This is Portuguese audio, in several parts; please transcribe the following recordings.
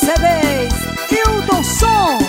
CDs, Hilton Som.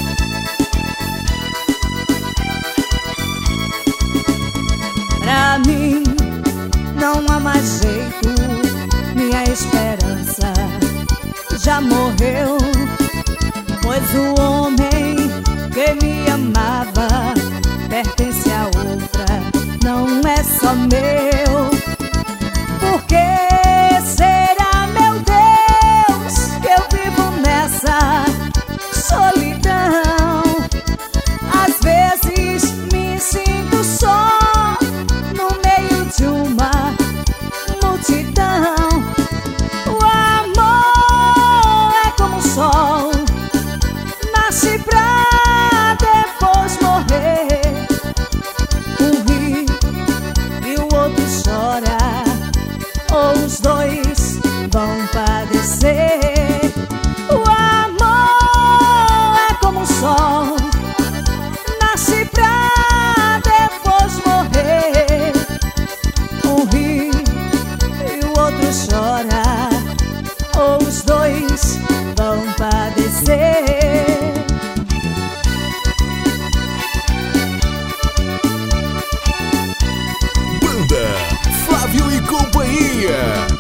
Pra mim não há mais jeito, minha esperança já morreu, pois o homem que me amava pertence a outra, não é só meu. Por que será, meu Deus, que eu vivo nessa solidão? Às vezes me sinto só no meio de uma multidão. O amor é como o sol, nasce pra depois morrer. Um ri e o outro chora, ou os dois vão padecer. O amor é como o sol, nasce pra depois morrer. Um ri e o outro chora, ou os dois vão padecer. Banda Flávio e Companhia.